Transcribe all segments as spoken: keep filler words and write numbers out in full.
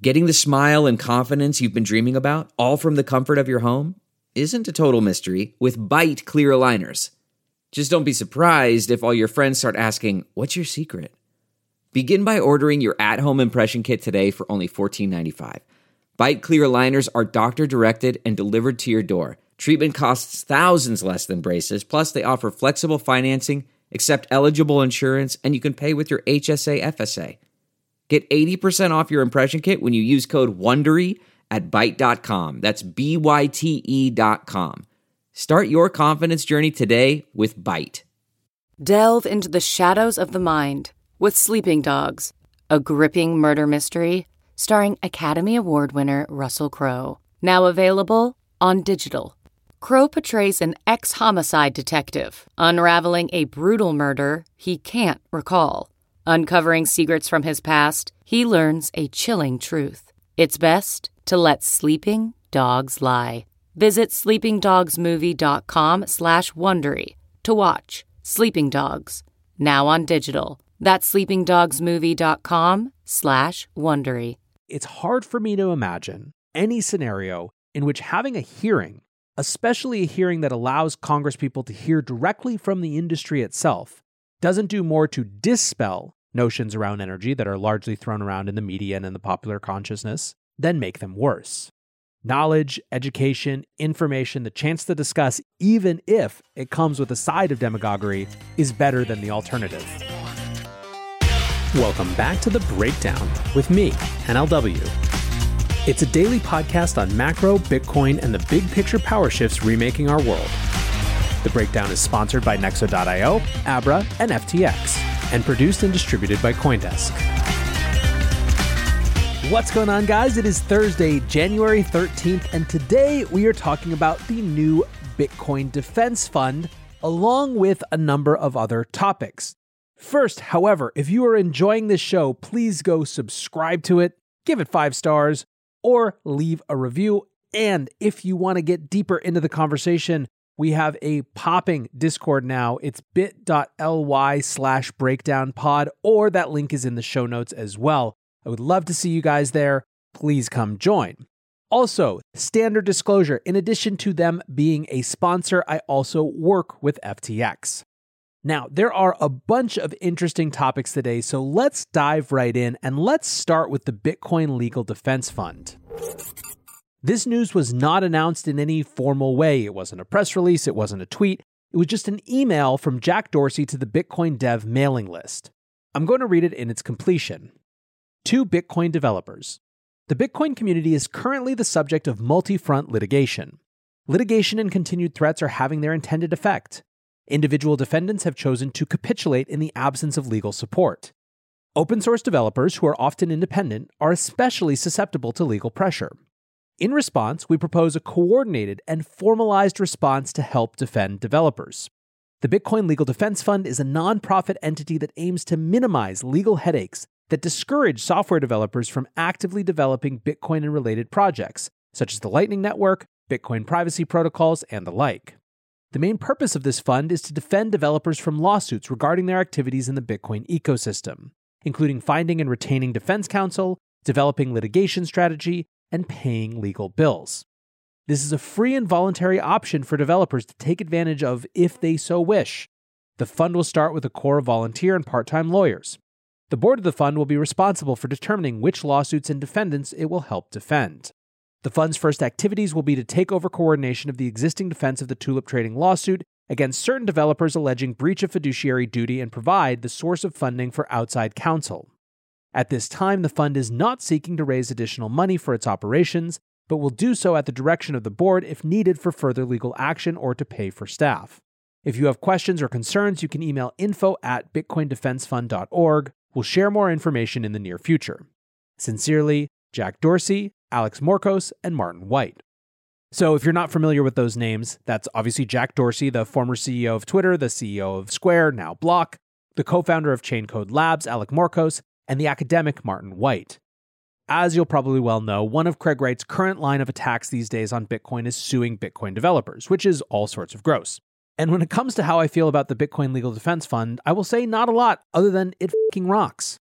Getting the smile and confidence you've been dreaming about, all from the comfort of your home, isn't a total mystery with Byte clear aligners. Just don't be surprised if all your friends start asking, "What's your secret?" Begin by ordering your at-home impression kit today for only fourteen ninety-five. Byte clear aligners are doctor-directed and delivered to your door. Treatment costs thousands less than braces, plus they offer flexible financing, accept eligible insurance, and you can pay with your H S A F S A. Get eighty percent off your impression kit when you use code WONDERY at byte dot com. That's B Y T E dot com. Start your confidence journey today with Byte. Delve into the shadows of the mind with Sleeping Dogs, a gripping murder mystery starring Academy Award winner Russell Crowe. Now available on digital. Crowe portrays an ex-homicide detective unraveling a brutal murder he can't recall. Uncovering secrets from his past, he learns a chilling truth. It's best to let sleeping dogs lie. Visit sleepingdogsmovie.com slash Wondery to watch Sleeping Dogs, now on digital. That's sleepingdogsmovie.com slash Wondery. It's hard for me to imagine any scenario in which having a hearing, especially a hearing that allows congresspeople to hear directly from the industry itself, doesn't do more to dispel notions around energy that are largely thrown around in the media and in the popular consciousness than make them worse. Knowledge, education, information, the chance to discuss, even if it comes with a side of demagoguery, is better than the alternative. Welcome back to The Breakdown with me, N L W. It's a daily podcast on macro, Bitcoin, and the big picture power shifts remaking our world. The Breakdown is sponsored by Nexo dot io, Abra, and F T X, and produced and distributed by CoinDesk. What's going on, guys? It is Thursday, January thirteenth, and today we are talking about the new Bitcoin Defense Fund, along with a number of other topics. First, however, if you are enjoying this show, please go subscribe to it, give it five stars, or leave a review. And if you want to get deeper into the conversation, we have a popping Discord now. It's bit.ly slash breakdownpod, or that link is in the show notes as well. I would love to see you guys there. Please come join. Also, standard disclosure, in addition to them being a sponsor, I also work with F T X. Now, there are a bunch of interesting topics today, so let's dive right in, and let's start with the Bitcoin Legal Defense Fund. This news was not announced in any formal way. It wasn't a press release, it wasn't a tweet. It was just an email from Jack Dorsey to the Bitcoin Dev mailing list. I'm going to read it in its completion. To Bitcoin developers. The Bitcoin community is currently the subject of multi-front litigation. Litigation and continued threats are having their intended effect. Individual defendants have chosen to capitulate in the absence of legal support. Open source developers, who are often independent, are especially susceptible to legal pressure. In response, we propose a coordinated and formalized response to help defend developers. The Bitcoin Legal Defense Fund is a nonprofit entity that aims to minimize legal headaches that discourage software developers from actively developing Bitcoin and related projects, such as the Lightning Network, Bitcoin privacy protocols, and the like. The main purpose of this fund is to defend developers from lawsuits regarding their activities in the Bitcoin ecosystem, including finding and retaining defense counsel, developing litigation strategy, and paying legal bills. This is a free and voluntary option for developers to take advantage of if they so wish. The fund will start with a core of volunteer and part-time lawyers. The board of the fund will be responsible for determining which lawsuits and defendants it will help defend. The fund's first activities will be to take over coordination of the existing defense of the Tulip Trading lawsuit against certain developers alleging breach of fiduciary duty and provide the source of funding for outside counsel. At this time, the fund is not seeking to raise additional money for its operations, but will do so at the direction of the board if needed for further legal action or to pay for staff. If you have questions or concerns, you can email info at bitcoin defense fund dot org. We'll share more information in the near future. Sincerely, Jack Dorsey, Alex Morkos, and Martin White. So if you're not familiar with those names, that's obviously Jack Dorsey, the former C E O of Twitter, the C E O of Square, now Block, the co-founder of Chaincode Labs, Alex Morkos, and the academic Martin White. As you'll probably well know, one of Craig Wright's current line of attacks these days on Bitcoin is suing Bitcoin developers, which is all sorts of gross. And when it comes to how I feel about the Bitcoin Legal Defense Fund, I will say not a lot other than it fucking rocks.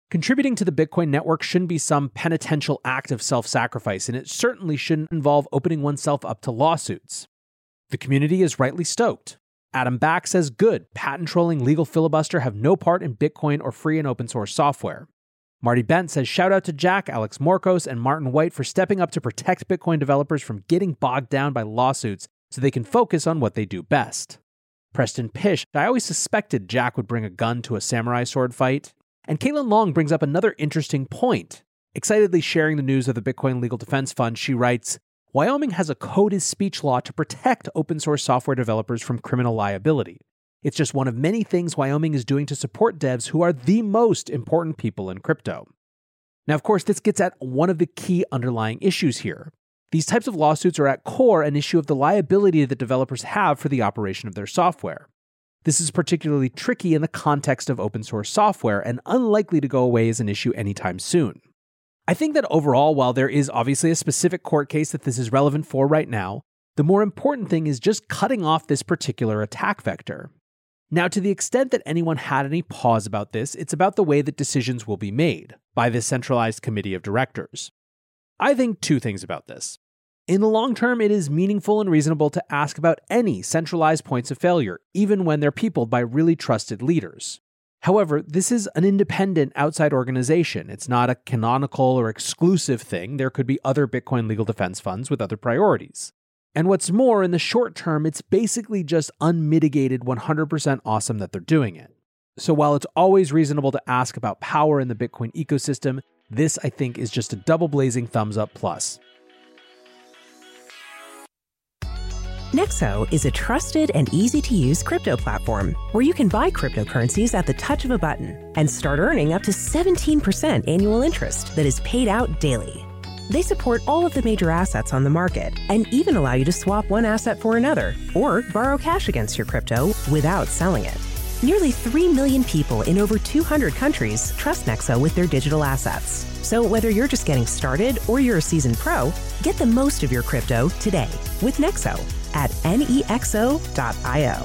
Contributing to the Bitcoin network shouldn't be some penitential act of self-sacrifice, and it certainly shouldn't involve opening oneself up to lawsuits. The community is rightly stoked. Adam Back says, good, patent-trolling legal filibuster have no part in Bitcoin or free and open source software. Marty Bent says, shout out to Jack, Alex Morkos, and Martin White for stepping up to protect Bitcoin developers from getting bogged down by lawsuits so they can focus on what they do best. Preston Pish, I always suspected Jack would bring a gun to a samurai sword fight. And Caitlin Long brings up another interesting point. Excitedly sharing the news of the Bitcoin Legal Defense Fund, she writes, Wyoming has a code is speech law to protect open source software developers from criminal liability. It's just one of many things Wyoming is doing to support devs who are the most important people in crypto. Now, of course, this gets at one of the key underlying issues here. These types of lawsuits are at core an issue of the liability that developers have for the operation of their software. This is particularly tricky in the context of open source software and unlikely to go away as an issue anytime soon. I think that overall, while there is obviously a specific court case that this is relevant for right now, the more important thing is just cutting off this particular attack vector. Now, to the extent that anyone had any pause about this, it's about the way that decisions will be made by this centralized committee of directors. I think two things about this. In the long term, it is meaningful and reasonable to ask about any centralized points of failure, even when they're peopled by really trusted leaders. However, this is an independent outside organization. It's not a canonical or exclusive thing. There could be other Bitcoin legal defense funds with other priorities. And what's more, in the short term, it's basically just unmitigated one hundred percent awesome that they're doing it. So while it's always reasonable to ask about power in the Bitcoin ecosystem, this, I think, is just a double blazing thumbs up plus. Nexo is a trusted and easy-to-use crypto platform where you can buy cryptocurrencies at the touch of a button and start earning up to seventeen percent annual interest that is paid out daily. They support all of the major assets on the market and even allow you to swap one asset for another or borrow cash against your crypto without selling it. Nearly three million people in over two hundred countries trust Nexo with their digital assets. So whether you're just getting started or you're a seasoned pro, get the most of your crypto today with Nexo at nexo dot io.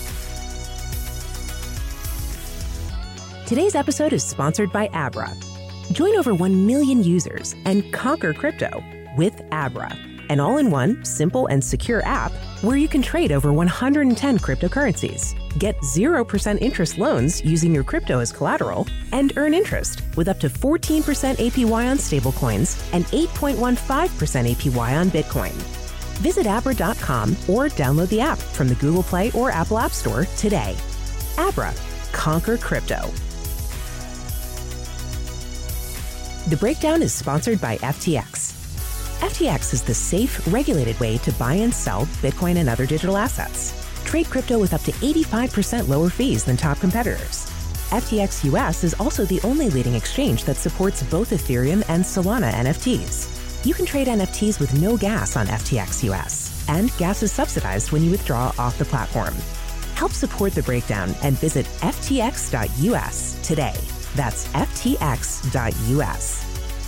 Today's episode is sponsored by Abra. Join over one million users and conquer crypto with Abra, an all-in-one, simple, and secure app where you can trade over one hundred ten cryptocurrencies, get zero percent interest loans using your crypto as collateral, and earn interest with up to fourteen percent A P Y on stablecoins and eight point one five percent A P Y on Bitcoin. Visit abra dot com or download the app from the Google Play or Apple App Store today. Abra, conquer crypto. The Breakdown is sponsored by F T X. F T X is the safe, regulated way to buy and sell Bitcoin and other digital assets. Trade crypto with up to eighty-five percent lower fees than top competitors. F T X U S is also the only leading exchange that supports both Ethereum and Solana N F Ts. You can trade N F Ts with no gas on F T X U S, and gas is subsidized when you withdraw off the platform. Help support The Breakdown and visit F T X dot U S today. That's F T X dot U S.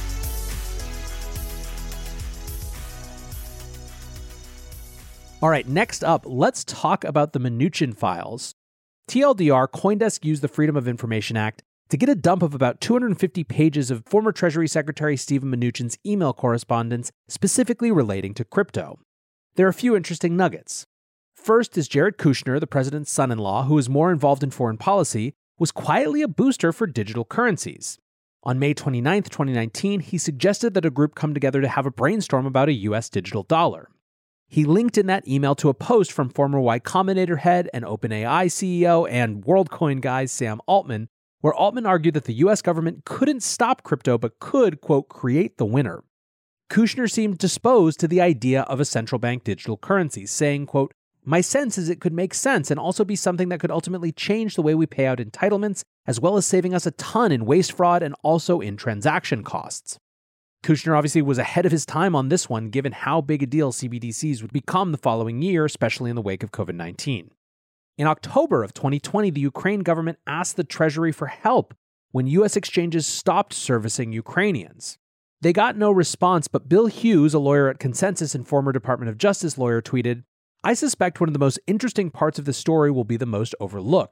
All right, next up, let's talk about the Mnuchin files. T L D R, CoinDesk used the Freedom of Information Act to get a dump of about two hundred fifty pages of former Treasury Secretary Steven Mnuchin's email correspondence specifically relating to crypto. There are a few interesting nuggets. First is Jared Kushner, the president's son-in-law, who is more involved in foreign policy, was quietly a booster for digital currencies. On May twenty-ninth, twenty nineteen, he suggested that a group come together to have a brainstorm about a U S digital dollar. He linked in that email to a post from former Y Combinator head and OpenAI C E O and WorldCoin guy Sam Altman, where Altman argued that the U S government couldn't stop crypto but could, quote, create the winner. Kushner seemed disposed to the idea of a central bank digital currency, saying, quote, my sense is it could make sense and also be something that could ultimately change the way we pay out entitlements, as well as saving us a ton in waste fraud and also in transaction costs. Kushner obviously was ahead of his time on this one, given how big a deal C B D Cs would become the following year, especially in the wake of covid nineteen. In October of twenty twenty, the Ukraine government asked the Treasury for help when U S exchanges stopped servicing Ukrainians. They got no response, but Bill Hughes, a lawyer at Consensus and former Department of Justice lawyer, tweeted, I suspect one of the most interesting parts of the story will be the most overlooked.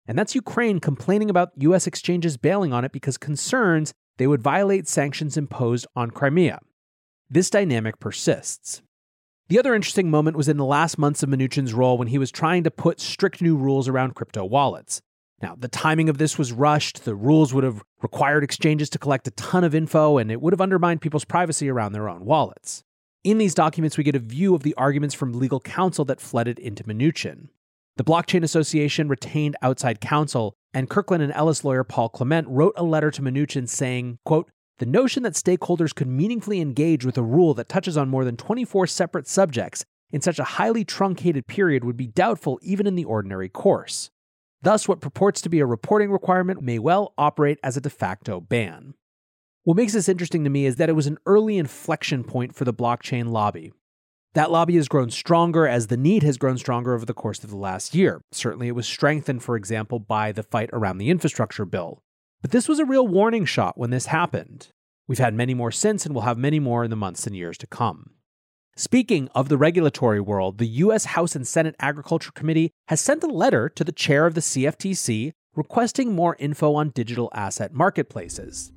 And that's Ukraine complaining about U S exchanges bailing on it because concerns they would violate sanctions imposed on Crimea. This dynamic persists. The other interesting moment was in the last months of Mnuchin's role when he was trying to put strict new rules around crypto wallets. Now, the timing of this was rushed. The rules would have required exchanges to collect a ton of info, and it would have undermined people's privacy around their own wallets. In these documents, we get a view of the arguments from legal counsel that flooded into Mnuchin. The Blockchain Association retained outside counsel, and Kirkland and Ellis lawyer Paul Clement wrote a letter to Mnuchin saying, quote, "The notion that stakeholders could meaningfully engage with a rule that touches on more than twenty-four separate subjects in such a highly truncated period would be doubtful even in the ordinary course. Thus, what purports to be a reporting requirement may well operate as a de facto ban." What makes this interesting to me is that it was an early inflection point for the blockchain lobby. That lobby has grown stronger as the need has grown stronger over the course of the last year. Certainly, it was strengthened, for example, by the fight around the infrastructure bill. But this was a real warning shot when this happened. We've had many more since, and we'll have many more in the months and years to come. Speaking of the regulatory world, the U S House and Senate Agriculture Committee has sent a letter to the chair of the C F T C requesting more info on digital asset marketplaces.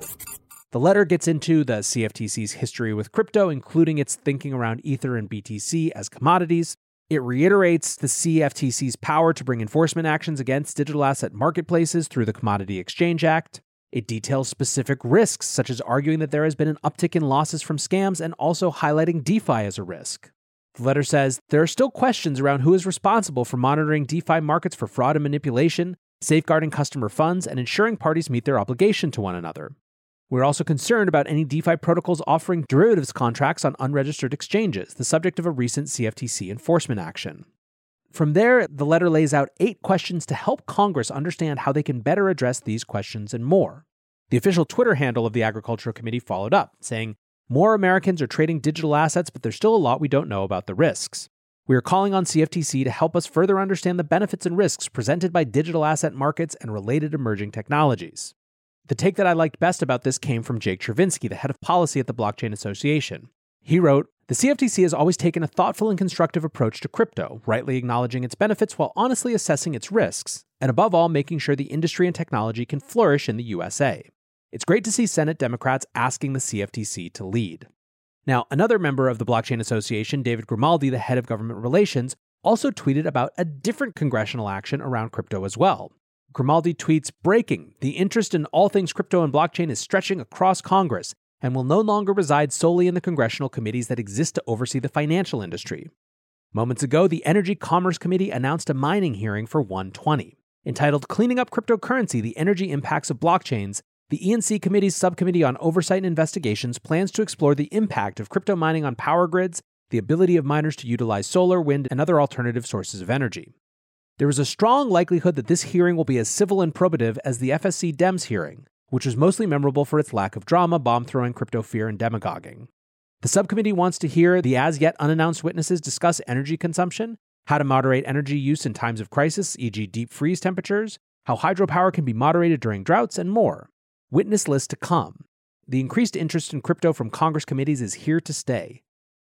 The letter gets into the C F T C's history with crypto, including its thinking around Ether and B T C as commodities. It reiterates the C F T C's power to bring enforcement actions against digital asset marketplaces through the Commodity Exchange Act. It details specific risks, such as arguing that there has been an uptick in losses from scams and also highlighting DeFi as a risk. The letter says there are still questions around who is responsible for monitoring DeFi markets for fraud and manipulation, safeguarding customer funds, and ensuring parties meet their obligation to one another. We're also concerned about any DeFi protocols offering derivatives contracts on unregistered exchanges, the subject of a recent C F T C enforcement action. From there, the letter lays out eight questions to help Congress understand how they can better address these questions and more. The official Twitter handle of the Agricultural Committee followed up, saying, "More Americans are trading digital assets, but there's still a lot we don't know about the risks. We are calling on C F T C to help us further understand the benefits and risks presented by digital asset markets and related emerging technologies." The take that I liked best about this came from Jake Chervinsky, the head of policy at the Blockchain Association. He wrote, "The C F T C has always taken a thoughtful and constructive approach to crypto, rightly acknowledging its benefits while honestly assessing its risks, and above all, making sure the industry and technology can flourish in the U S A. It's great to see Senate Democrats asking the C F T C to lead." Now, another member of the Blockchain Association, David Grimaldi, the head of government relations, also tweeted about a different congressional action around crypto as well. Grimaldi tweets, "Breaking. The interest in all things crypto and blockchain is stretching across Congress and will no longer reside solely in the congressional committees that exist to oversee the financial industry." Moments ago, the Energy Commerce Committee announced a mining hearing for one twenty. Entitled Cleaning Up Cryptocurrency, the Energy Impacts of Blockchains, the E and C Committee's Subcommittee on Oversight and Investigations plans to explore the impact of crypto mining on power grids, the ability of miners to utilize solar, wind, and other alternative sources of energy. There is a strong likelihood that this hearing will be as civil and probative as the F S C Dems hearing, which was mostly memorable for its lack of drama, bomb-throwing, crypto fear, and demagoguing. The subcommittee wants to hear the as-yet unannounced witnesses discuss energy consumption, how to moderate energy use in times of crisis, for example deep freeze temperatures, how hydropower can be moderated during droughts, and more. Witness list to come. The increased interest in crypto from Congress committees is here to stay.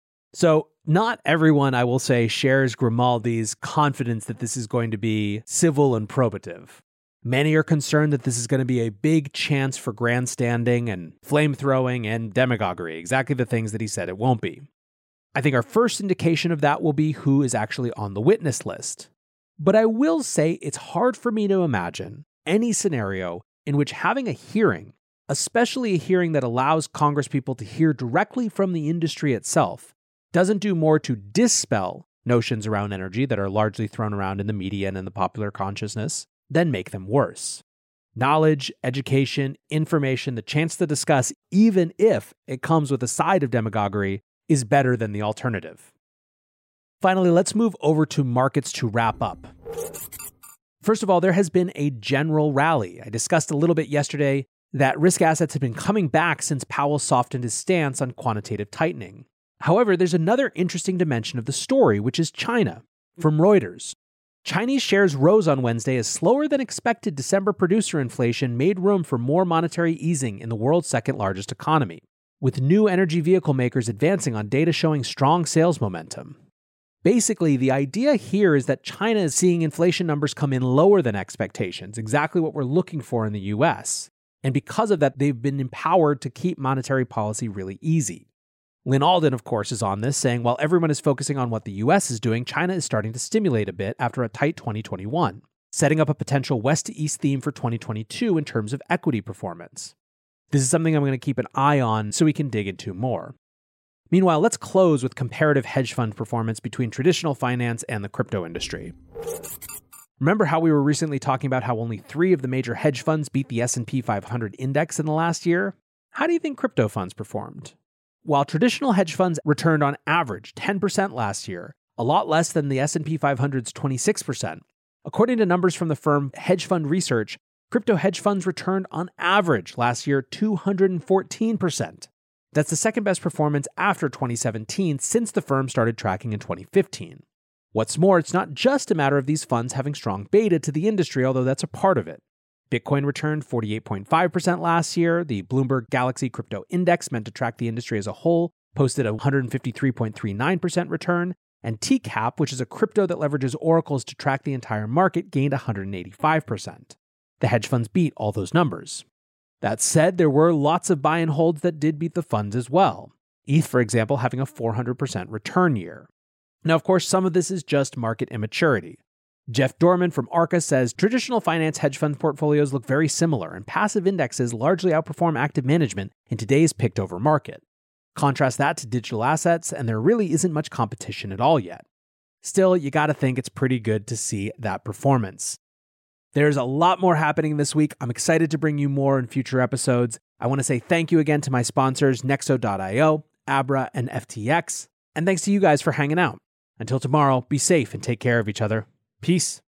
So, not everyone, I will say, shares Grimaldi's confidence that this is going to be civil and probative. Many are concerned that this is going to be a big chance for grandstanding and flame-throwing and demagoguery, exactly the things that he said it won't be. I think our first indication of that will be who is actually on the witness list. But I will say it's hard for me to imagine any scenario in which having a hearing, especially a hearing that allows Congresspeople to hear directly from the industry itself, doesn't do more to dispel notions around energy that are largely thrown around in the media and in the popular consciousness than make them worse. Knowledge, education, information, the chance to discuss, even if it comes with a side of demagoguery, is better than the alternative. Finally, let's move over to markets to wrap up. First of all, there has been a general rally. I discussed a little bit yesterday that risk assets have been coming back since Powell softened his stance on quantitative tightening. However, there's another interesting dimension of the story, which is China. From Reuters, Chinese shares rose on Wednesday as slower than expected December producer inflation made room for more monetary easing in the world's second largest economy, with new energy vehicle makers advancing on data showing strong sales momentum. Basically, the idea here is that China is seeing inflation numbers come in lower than expectations, exactly what we're looking for in the U S. And because of that, they've been empowered to keep monetary policy really easy. Lynn Alden, of course, is on this, saying while everyone is focusing on what the U S is doing, China is starting to stimulate a bit after a tight twenty twenty-one, setting up a potential west to east theme for twenty twenty-two in terms of equity performance. This is something I'm going to keep an eye on so we can dig into more. Meanwhile, let's close with comparative hedge fund performance between traditional finance and the crypto industry. Remember how we were recently talking about how only three of the major hedge funds beat the S and P five hundred index in the last year? How do you think crypto funds performed? While traditional hedge funds returned on average ten percent last year, a lot less than the S and P five hundred's twenty-six percent, according to numbers from the firm Hedge Fund Research, crypto hedge funds returned on average last year two hundred fourteen percent. That's the second best performance after twenty seventeen since the firm started tracking in twenty fifteen. What's more, it's not just a matter of these funds having strong beta to the industry, although that's a part of it. Bitcoin returned forty-eight point five percent last year. The Bloomberg Galaxy Crypto Index, meant to track the industry as a whole, posted a one hundred fifty-three point three nine percent return. And T CAP, which is a crypto that leverages oracles to track the entire market, gained one hundred eighty-five percent. The hedge funds beat all those numbers. That said, there were lots of buy and holds that did beat the funds as well. E T H, for example, having a four hundred percent return year. Now, of course, some of this is just market immaturity. Jeff Dorman from Arca says traditional finance hedge fund portfolios look very similar, and passive indexes largely outperform active management in today's picked-over market. Contrast that to digital assets, and there really isn't much competition at all yet. Still, you gotta think it's pretty good to see that performance. There's a lot more happening this week. I'm excited to bring you more in future episodes. I want to say thank you again to my sponsors, Nexo dot io, Abra, and F T X. And thanks to you guys for hanging out. Until tomorrow, be safe and take care of each other. Peace.